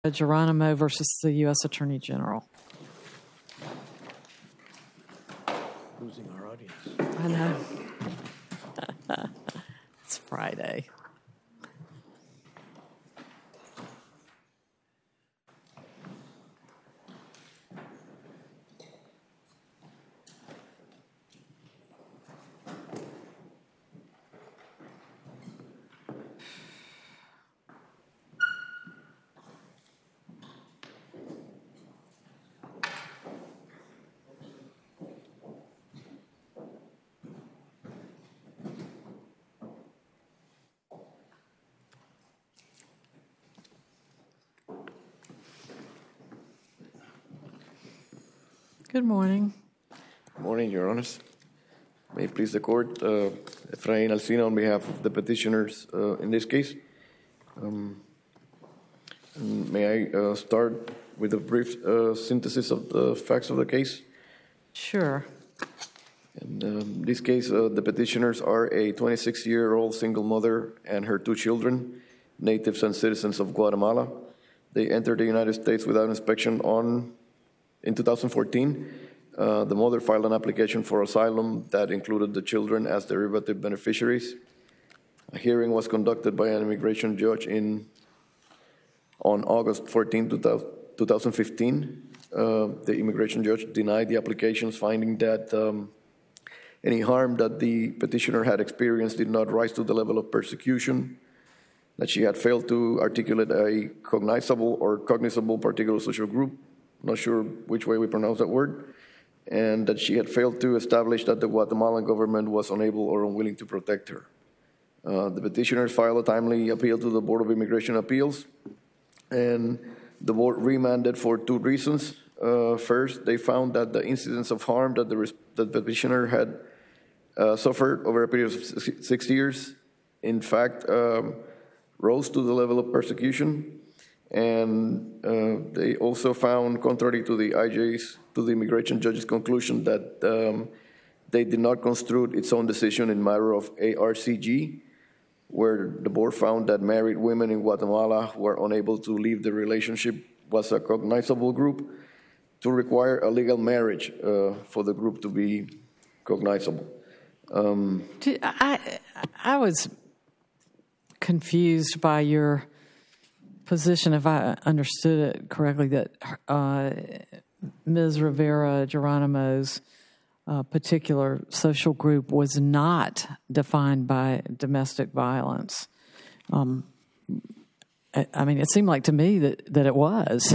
Geronimo versus the U.S. Attorney General. Losing our audience. I know. It's Friday. Good morning. Good morning, Your Honors. May it please the Court, Efrain Alcina on behalf of the petitioners in this case. May I start with a brief synthesis of the facts of the case? Sure. In this case, the petitioners are a 26-year-old single mother and her two children, natives and citizens of Guatemala. They entered the United States without inspection in 2014. The mother filed an application for asylum that included the children as derivative beneficiaries. A hearing was conducted by an immigration judge on August 14, 2015. The immigration judge denied the applications, finding that any harm that the petitioner had experienced did not rise to the level of persecution, that she had failed to articulate a cognizable particular social group, not sure which way we pronounce that word, and that she had failed to establish that the Guatemalan government was unable or unwilling to protect her. The petitioners filed a timely appeal to the Board of Immigration Appeals, and the board remanded for two reasons. First, they found that the incidents of harm that the petitioner had suffered over a period of 6 years, in fact, rose to the level of persecution. And they also found, contrary to the immigration judge's conclusion, that they did not construe its own decision in matter of ARCG, where the board found that married women in Guatemala who were unable to leave the relationship was a cognizable group, to require a legal marriage for the group to be cognizable. I was confused by your position, if I understood it correctly, that Ms. Rivera Geronimo's particular social group was not defined by domestic violence. I mean, it seemed like to me that it was.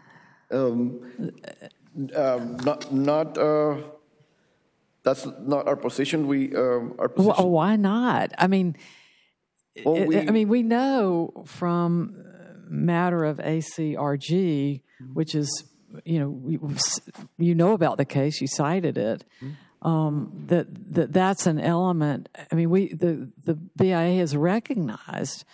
That's not our position. Our position. Well, why not? I mean, we know from matter of ACRG, which is, you know about the case, you cited it, that's an element. I mean, the BIA has recognized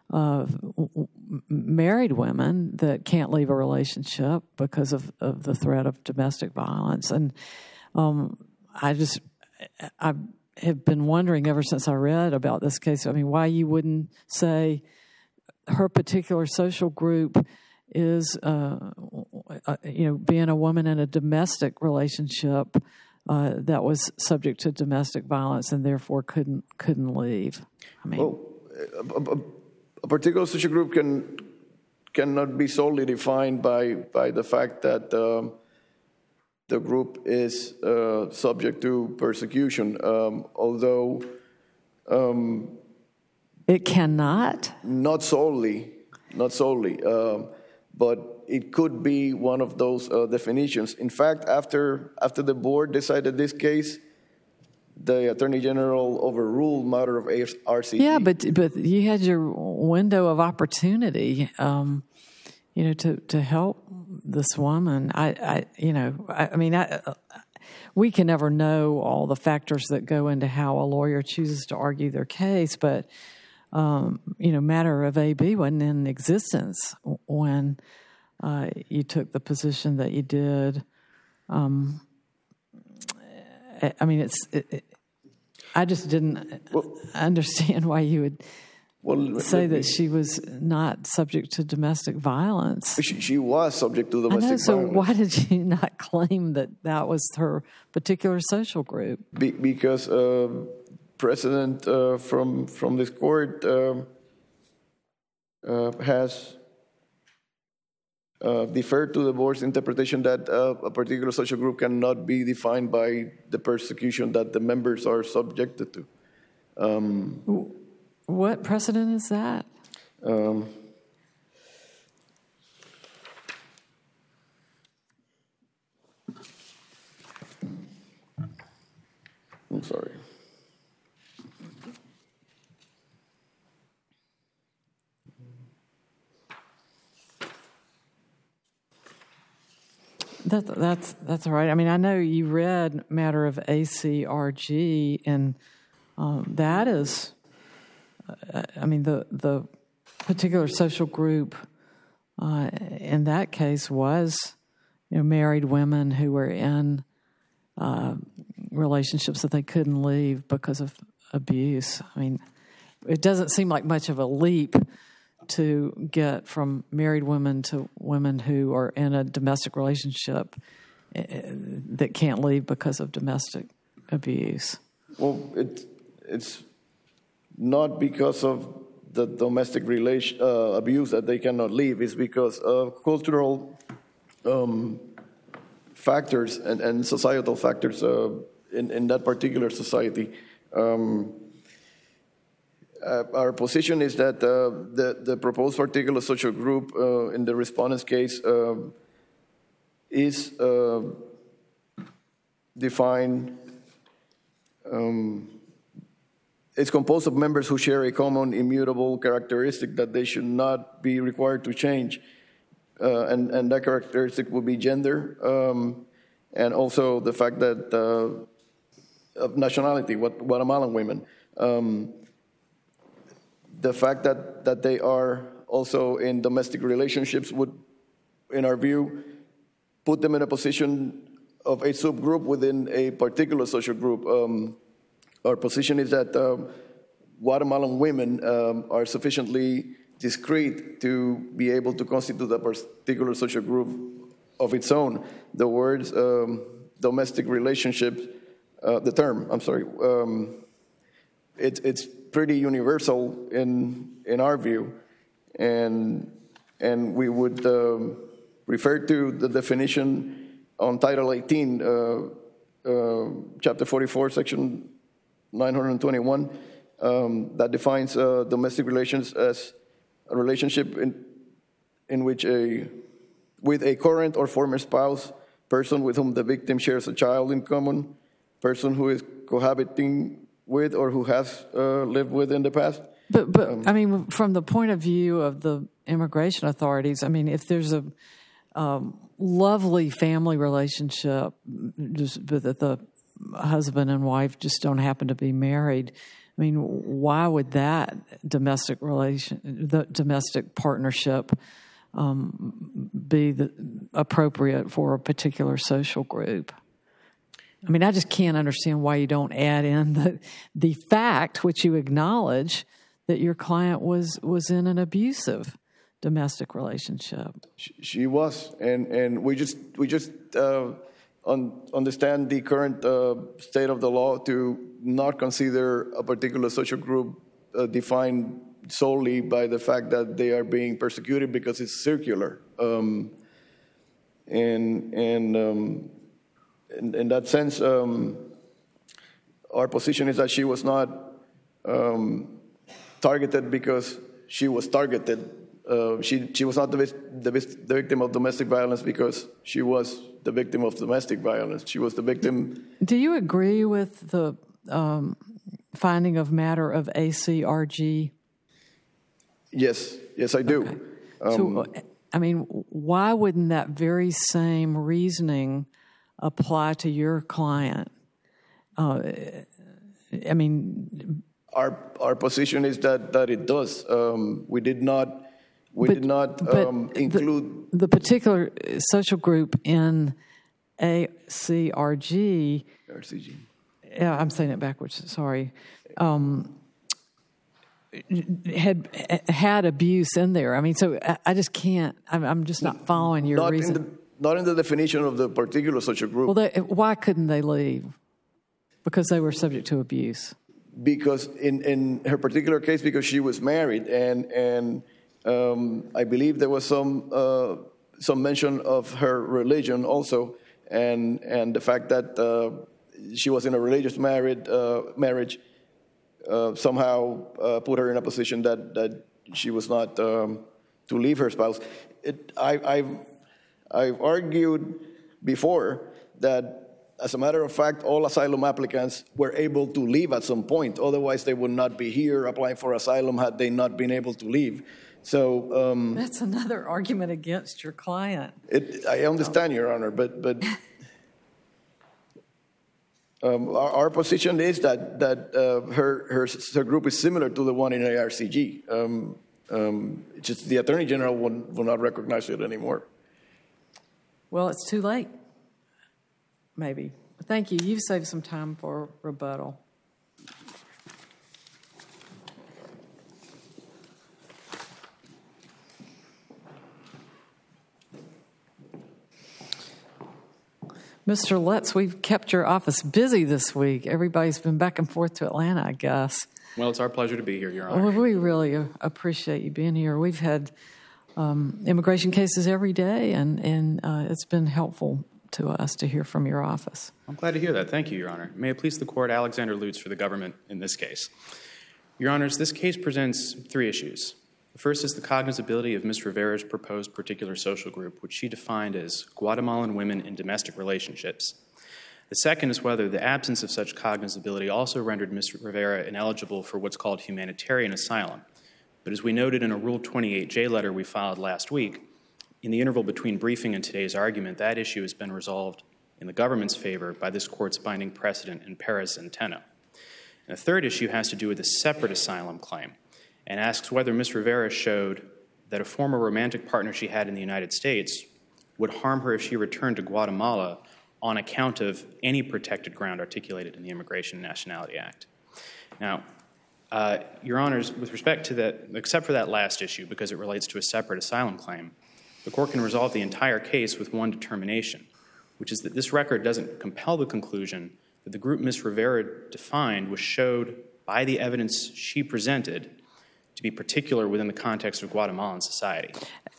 married women that can't leave a relationship because of the threat of domestic violence. And I have been wondering ever since I read about this case, I mean, why you wouldn't say her particular social group is, being a woman in a domestic relationship that was subject to domestic violence and therefore couldn't leave. I mean, a particular social group cannot be solely defined by the fact that the group is subject to persecution, although it cannot? Not solely, but it could be one of those definitions. In fact, after the board decided this case, the Attorney General overruled matter of RCG. Yeah, but you had your window of opportunity, to help this woman. We can never know all the factors that go into how a lawyer chooses to argue their case, but matter of AB wasn't in existence when you took the position that you did. I just didn't understand why you would say that she was not subject to domestic violence. She was subject to domestic violence. So why did you not claim that was her particular social group? Because precedent from this court has deferred to the board's interpretation that a particular social group cannot be defined by the persecution that the members are subjected to. What precedent is that? I'm sorry. That's all right. I mean, I know you read matter of ACRG, and that is, I mean, the particular social group in that case was, married women who were in relationships that they couldn't leave because of abuse. I mean, it doesn't seem like much of a leap to get from married women to women who are in a domestic relationship that can't leave because of domestic abuse. Well, it's not because of the domestic abuse that they cannot leave. It's because of cultural factors and societal factors in that particular society. Our position is that the proposed particular social group in the respondent's case is defined. It's composed of members who share a common immutable characteristic that they should not be required to change, and that characteristic would be gender, and also the fact that of nationality, Guatemalan women. The fact that they are also in domestic relationships would, in our view, put them in a position of a subgroup within a particular social group. Our position is that Guatemalan women are sufficiently discrete to be able to constitute a particular social group of its own. The words domestic relationships, the term, I'm sorry, it's pretty universal in our view, and we would refer to the definition on Title 18, Chapter 44, Section 921, that defines domestic relations as a relationship in which with a current or former spouse, person with whom the victim shares a child in common, person who is cohabiting with or who has lived with in the past. But I mean, from the point of view of the immigration authorities, I mean, if there's a lovely family relationship, just that the husband and wife just don't happen to be married, I mean, why would that domestic partnership be appropriate for a particular social group? I mean, I just can't understand why you don't add in the fact, which you acknowledge, that your client was in an abusive domestic relationship. She was, and we just understand the current state of the law to not consider a particular social group defined solely by the fact that they are being persecuted because it's circular. In that sense, our position is that she was not targeted because she was targeted. She was not the victim of domestic violence because she was the victim of domestic violence. She was the victim. Do you agree with the finding of matter of ACRG? Yes, I do. Okay. So, I mean, why wouldn't that very same reasoning apply to your client? I mean, our position is that it does. We did not include the particular social group in ACRG. RCG. Yeah, I'm saying it backwards. Sorry. had abuse in there. I mean, so I just can't. I'm just not following your reason. Not in the definition of the particular social group. Well, why couldn't they leave? Because they were subject to abuse. Because in her particular case, because she was married, and I believe there was some mention of her religion also, and the fact that she was in a religious marriage somehow put her in a position that she was not to leave her spouse. I've argued before that, as a matter of fact, all asylum applicants were able to leave at some point. Otherwise, they would not be here applying for asylum had they not been able to leave. So that's another argument against your client. I understand, Your Honor, but our position is that her group is similar to the one in ARCG. Just the Attorney General will not recognize it anymore. Well, it's too late. Maybe. Thank you. You've saved some time for rebuttal. Mr. Lutz, we've kept your office busy this week. Everybody's been back and forth to Atlanta, I guess. Well, it's our pleasure to be here, Your Honor. Well, we really appreciate you being here. We've had immigration cases every day, and it's been helpful to us to hear from your office. I'm glad to hear that. Thank you, Your Honor. May it please the Court, Alexander Lutz for the government in this case. Your Honors, this case presents three issues. The first is the cognizability of Ms. Rivera's proposed particular social group, which she defined as Guatemalan women in domestic relationships. The second is whether the absence of such cognizability also rendered Ms. Rivera ineligible for what's called humanitarian asylum. But as we noted in a Rule 28J letter we filed last week, in the interval between briefing and today's argument, that issue has been resolved in the government's favor by this Court's binding precedent in Perez Centeno. And the third issue has to do with a separate asylum claim and asks whether Ms. Rivera showed that a former romantic partner she had in the United States would harm her if she returned to Guatemala on account of any protected ground articulated in the Immigration and Nationality Act. Now, Your Honors, with respect to that, except for that last issue, because it relates to a separate asylum claim, the Court can resolve the entire case with one determination, which is that this record doesn't compel the conclusion that the group Ms. Rivera defined was showed by the evidence she presented to be particular within the context of Guatemalan society.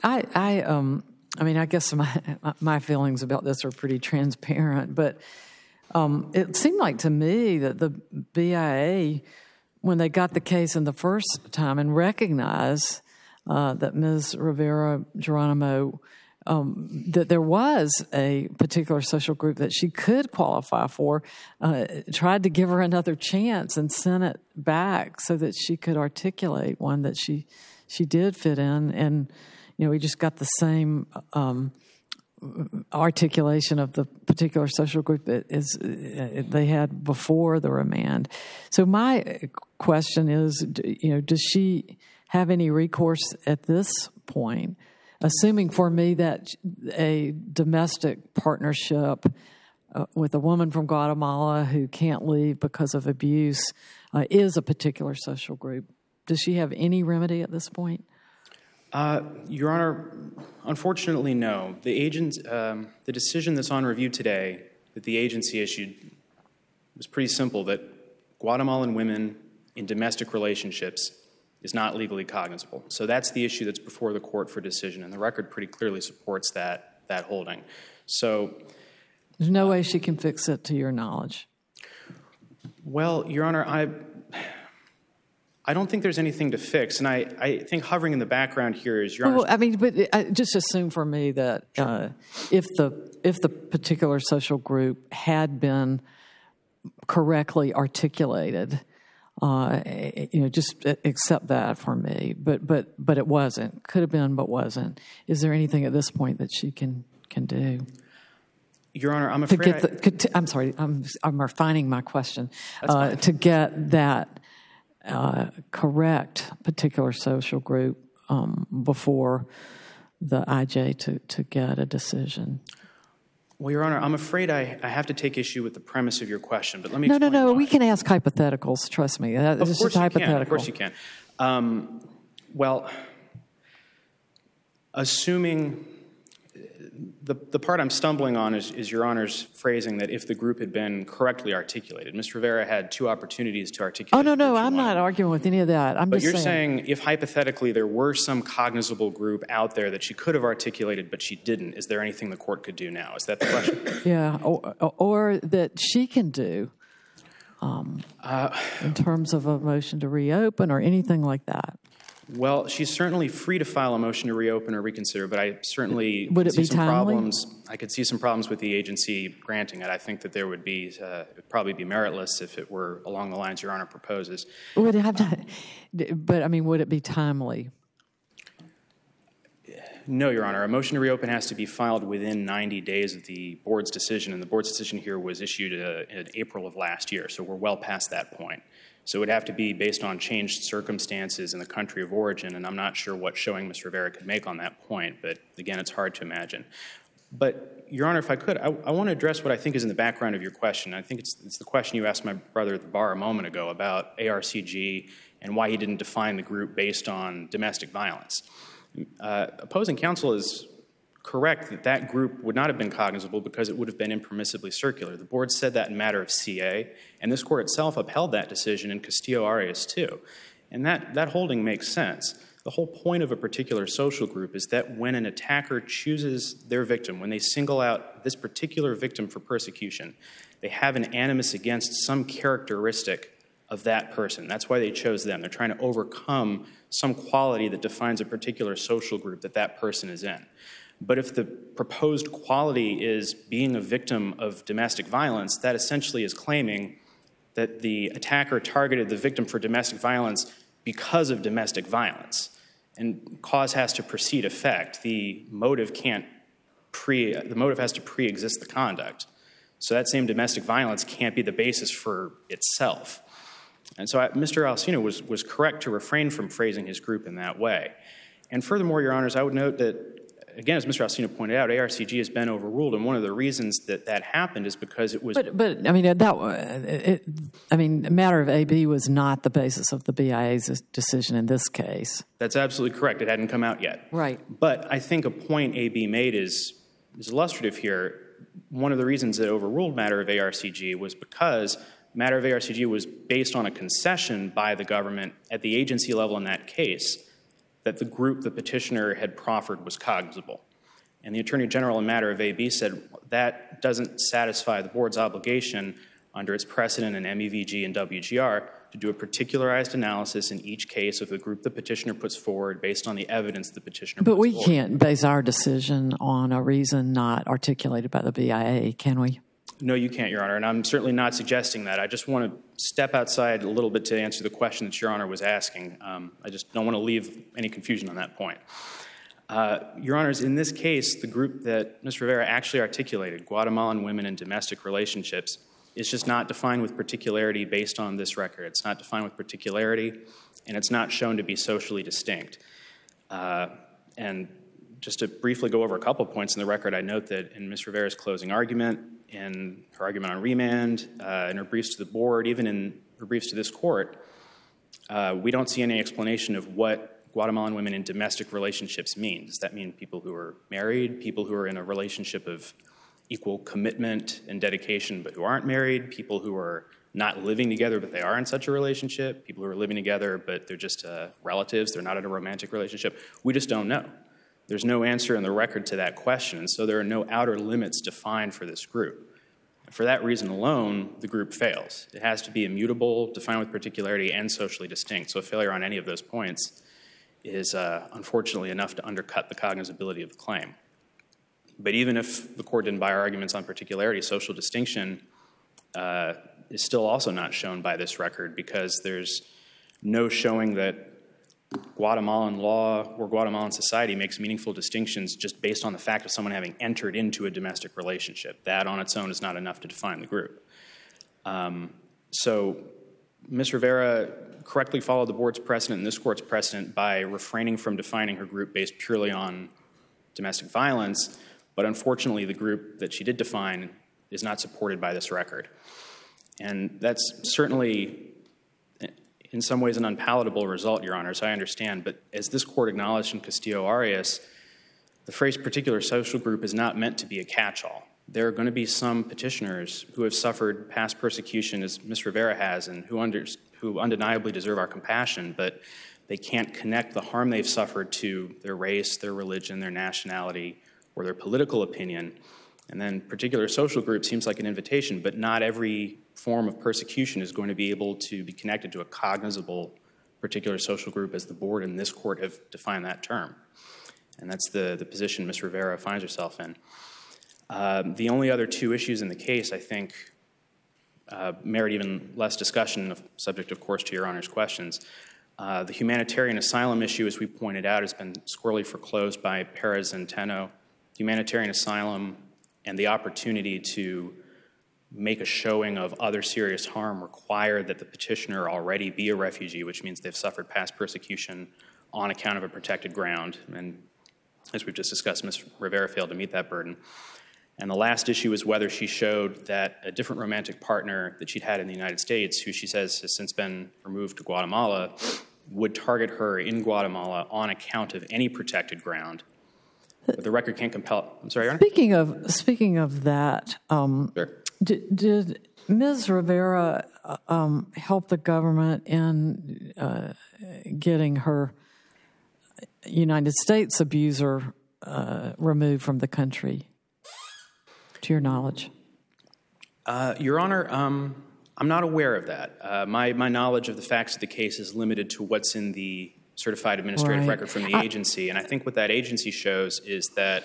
I mean, I guess my feelings about this are pretty transparent, but it seemed like to me that the BIA, when they got the case in the first time and recognized that Ms. Rivera Geronimo, that there was a particular social group that she could qualify for, tried to give her another chance and sent it back so that she could articulate one that she did fit in. And, you know, we just got the same articulation of the particular social group that they had before the remand. So my question is, you know, does she have any recourse at this point, assuming for me that a domestic partnership with a woman from Guatemala who can't leave because of abuse is a particular social group? Does she have any remedy at this point? Your Honor, unfortunately, no. The decision that's on review today that the agency issued was pretty simple, that Guatemalan women in domestic relationships is not legally cognizable. So that's the issue that's before the Court for decision, and the record pretty clearly supports that holding. So there's no way she can fix it, to your knowledge. Well, Your Honor, I don't think there's anything to fix, and I think hovering in the background here is Your Honor. Well, I mean, but just assume for me that if the particular social group had been correctly articulated, you know, just accept that for me. But it wasn't. Could have been, but wasn't. Is there anything at this point that she can do? Your Honor, I'm afraid. I'm sorry. I'm refining my question. To get that correct particular social group before the IJ to get a decision. Well, Your Honor, I'm afraid I have to take issue with the premise of your question, but let me No. why. We can ask hypotheticals, trust me. It's just hypothetical. Of course you can. Well, assuming the part I'm stumbling on is Your Honor's phrasing that if the group had been correctly articulated. Ms. Rivera had two opportunities to articulate. Oh, no, I'm not arguing with any of that. But you're saying if hypothetically there were some cognizable group out there that she could have articulated but she didn't, is there anything the court could do now? Is that the question? Yeah, or that she can do in terms of a motion to reopen or anything like that. Well, she's certainly free to file a motion to reopen or reconsider, but I certainly would it be timely? I could see some problems with the agency granting it. I think that there would be it'd probably be meritless if it were along the lines Your Honor proposes. Would it have to? But I mean, would it be timely? No, Your Honor. A motion to reopen has to be filed within 90 days of the board's decision, and the board's decision here was issued in April of last year, so we're well past that point. So it would have to be based on changed circumstances in the country of origin, and I'm not sure what showing Ms. Rivera could make on that point, but again, it's hard to imagine. But, Your Honor, if I could, I want to address what I think is in the background of your question. I think it's the question you asked my brother at the bar a moment ago about ARCG and why he didn't define the group based on domestic violence. Opposing counsel is correct that that group would not have been cognizable because it would have been impermissibly circular. The board said that in matter of CA, and this court itself upheld that decision in Castillo-Arias too. And that holding makes sense. The whole point of a particular social group is that when an attacker chooses their victim, when they single out this particular victim for persecution, they have an animus against some characteristic of that person. That's why they chose them. They're trying to overcome some quality that defines a particular social group that person is in. But if the proposed quality is being a victim of domestic violence, that essentially is claiming that the attacker targeted the victim for domestic violence because of domestic violence. And cause has to precede effect. The motive has to pre-exist the conduct. So that same domestic violence can't be the basis for itself. And so Mr. Alcino was correct to refrain from phrasing his group in that way. And furthermore, Your Honors, I would note that, again, as Mr. Alcino pointed out, ARCG has been overruled, and one of the reasons that happened is because it was. But I mean, the matter of AB was not the basis of the BIA's decision in this case. That's absolutely correct. It hadn't come out yet. Right. But I think a point AB made is illustrative here. One of the reasons it overruled matter of ARCG was because matter of ARCG was based on a concession by the government at the agency level in that case that the group the petitioner had proffered was cognizable. And the Attorney General in matter of AB said that doesn't satisfy the board's obligation under its precedent in MEVG and WGR to do a particularized analysis in each case of the group the petitioner puts forward based on the evidence the petitioner puts forward. But we can't base our decision on a reason not articulated by the BIA, can we? No, you can't, Your Honor, and I'm certainly not suggesting that. I just want to step outside a little bit to answer the question that Your Honor was asking. I just don't want to leave any confusion on that point. Your Honors, in this case, the group that Ms. Rivera actually articulated, Guatemalan women in domestic relationships, is just not defined with particularity based on this record. It's not defined with particularity, and it's not shown to be socially distinct. And just to briefly go over a couple points in the record, I note that in Ms. Rivera's closing argument, in her argument on remand, in her briefs to the board, even in her briefs to this court, we don't see any explanation of what Guatemalan women in domestic relationships mean. Does that mean people who are married, people who are in a relationship of equal commitment and dedication but who aren't married, people who are not living together but they are in such a relationship, people who are living together but they're just relatives, they're not in a romantic relationship? We just don't know. There's no answer in the record to that question, and so there are no outer limits defined for this group. For that reason alone, the group fails. It has to be immutable, defined with particularity, and socially distinct. So a failure on any of those points is unfortunately enough to undercut the cognizability of the claim. But even if the court didn't buy our arguments on particularity, social distinction is still also not shown by this record because there's no showing that Guatemalan law or Guatemalan society makes meaningful distinctions just based on the fact of someone having entered into a domestic relationship. That on its own is not enough to define the group. So Ms. Rivera correctly followed the board's precedent and this court's precedent by refraining from defining her group based purely on domestic violence, but unfortunately the group that she did define is not supported by this record. And that's certainly in some ways an unpalatable result, Your Honors, I understand, but as this court acknowledged in Castillo-Arias, the phrase particular social group is not meant to be a catch-all. There are going to be some petitioners who have suffered past persecution, as Ms. Rivera has, and who undeniably deserve our compassion, but they can't connect the harm they've suffered to their race, their religion, their nationality, or their political opinion. And then particular social group seems like an invitation, but not every form of persecution is going to be able to be connected to a cognizable particular social group as the board and this court have defined that term. And that's the position Ms. Rivera finds herself in. The only other two issues in the case, I think, merit even less discussion, subject, of course, to Your Honor's questions. The humanitarian asylum issue, as we pointed out, has been squarely foreclosed by Perez and Teno. Humanitarian asylum and the opportunity to make a showing of other serious harm require that the petitioner already be a refugee, which means they've suffered past persecution on account of a protected ground. And as we've just discussed, Ms. Rivera failed to meet that burden. And the last issue is whether she showed that a different romantic partner that she'd had in the United States, who she says has since been removed to Guatemala, would target her in Guatemala on account of any protected ground. But the record can't compel. I'm sorry, Your Honor? Speaking of that, Sure. did Ms. Rivera help the government in getting her United States abuser removed from the country, to your knowledge? Your Honor, I'm not aware of that. My knowledge of the facts of the case is limited to what's in the certified administrative record from the agency. And I think what that agency shows is that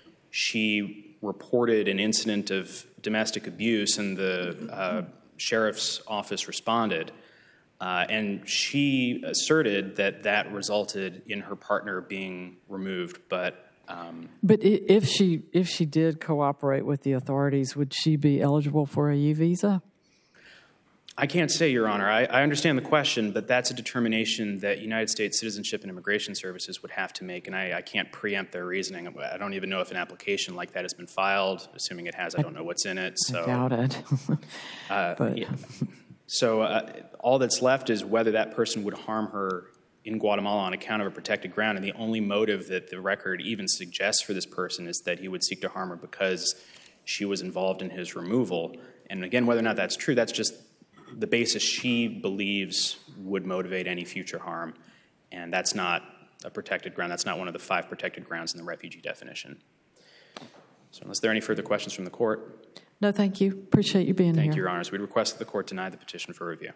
she reported an incident of domestic abuse and the sheriff's office responded. And she asserted that that resulted in her partner being removed. But if she did cooperate with the authorities, would she be eligible for a U visa? I can't say, Your Honor. I understand the question, but that's a determination that United States Citizenship and Immigration Services would have to make, and I can't preempt their reasoning. I don't even know if an application like that has been filed. Assuming it has, I don't know what's in it. So, I doubt it. Yeah. So all that's left is whether that person would harm her in Guatemala on account of a protected ground, and the only motive that the record even suggests for this person is that he would seek to harm her because she was involved in his removal. And again, whether or not that's true, that's just the basis she believes would motivate any future harm, and that's not a protected ground. That's not one of the 5 protected grounds in the refugee definition. So unless there are any further questions from the court. No, thank you. Appreciate you being here. Thank you, Your Honors. We'd request that the court deny the petition for review.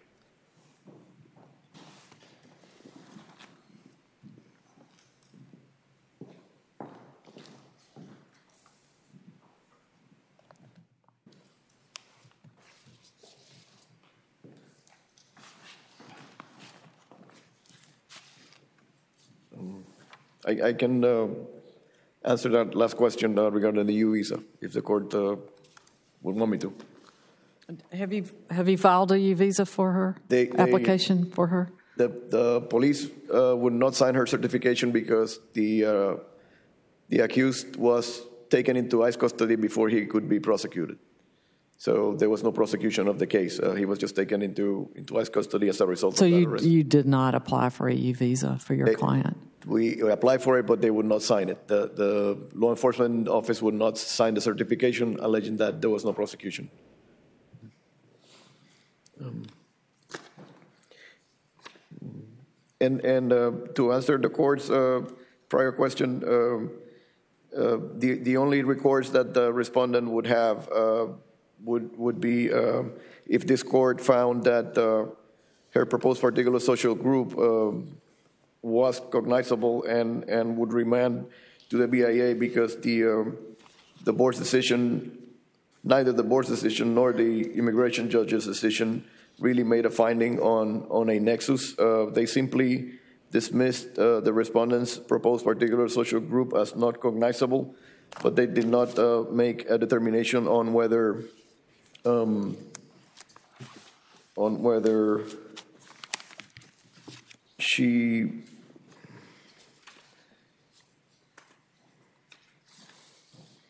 I can answer that last question regarding the U visa, if the court would want me to. Have you filed a U visa for her? Application for her? The police would not sign her certification because the accused was taken into ICE custody before he could be prosecuted. So there was no prosecution of the case. He was just taken into ICE custody as a result of that arrest. So you did not apply for a U visa for your client? We applied for it, but they would not sign it. The law enforcement office would not sign the certification, alleging that there was no prosecution. And to answer the court's prior question, the only recourse that the respondent would have would be if this court found that her proposed particular social group was cognizable and would remand to the BIA because the board's decision, neither the board's decision nor the immigration judge's decision really made a finding on a nexus. They simply dismissed the respondent's proposed particular social group as not cognizable, but they did not make a determination on whether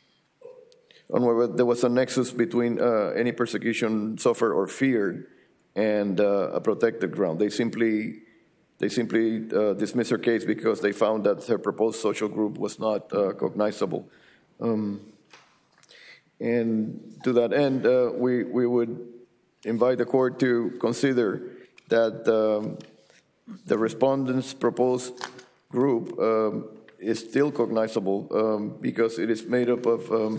there was a nexus between any persecution suffered or feared and a protected ground. They simply dismissed her case because they found that her proposed social group was not cognizable. And to that end, we would invite the court to consider that the respondents' proposed group is still cognizable because it is made up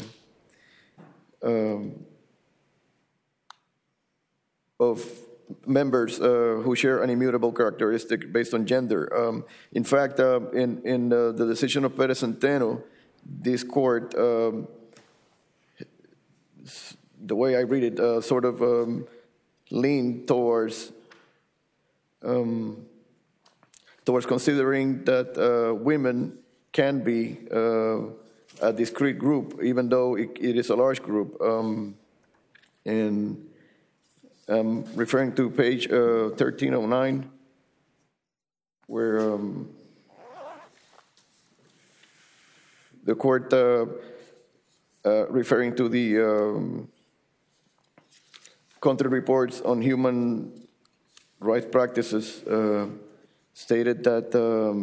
of members who share an immutable characteristic based on gender. In fact, in the decision of Perez Centeno, this court, the way I read it, sort of leaned towards considering that women can be a discrete group, even though it is a large group. And referring to page 1309, where the court, referring to the country reports on human rights practices, stated that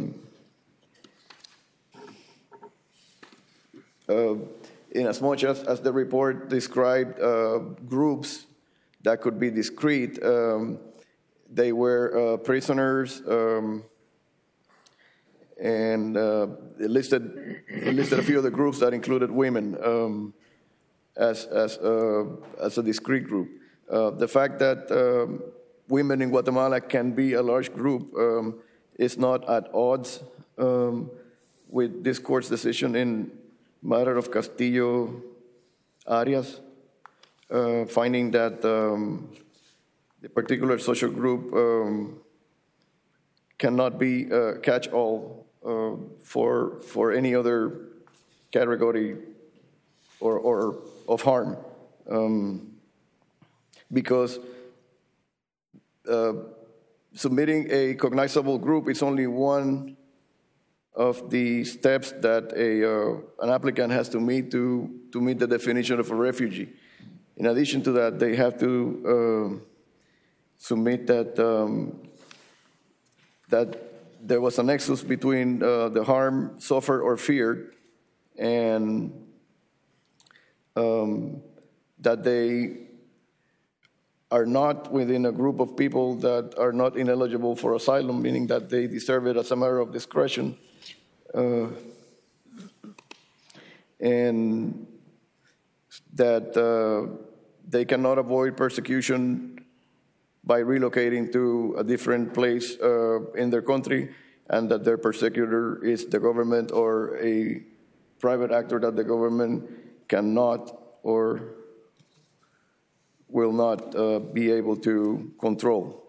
in as much as the report described groups that could be discrete, they were prisoners, and it listed a few of the groups that included women as a discrete group. The fact that women in Guatemala can be a large group is not at odds with this court's decision in matter of Castillo Arias, finding that the particular social group cannot be catch-all for any other category or of harm, because submitting a cognizable group is only one of the steps that an applicant has to meet the definition of a refugee. In addition to that, they have to submit that there was a nexus between the harm suffered or feared and that they are not within a group of people that are not ineligible for asylum, meaning that they deserve it as a matter of discretion. And that they cannot avoid persecution by relocating to a different place in their country, and that their persecutor is the government or a private actor that the government cannot or will not be able to control.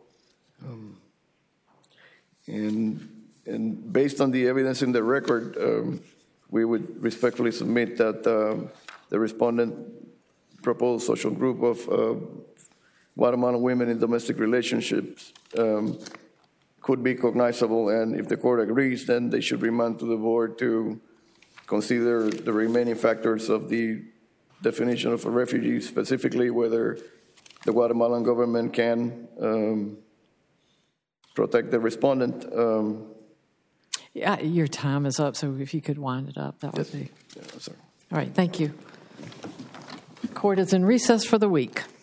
And based on the evidence in the record, we would respectfully submit that the respondent proposed social group of Guatemalan women in domestic relationships could be cognizable, and if the court agrees, then they should remand to the board to consider the remaining factors of the definition of a refugee, specifically whether the Guatemalan government can protect the respondent. Yeah, your time is up, so if you could wind it up, that would be. Yeah, sorry. All right, thank you. Court is in recess for the week.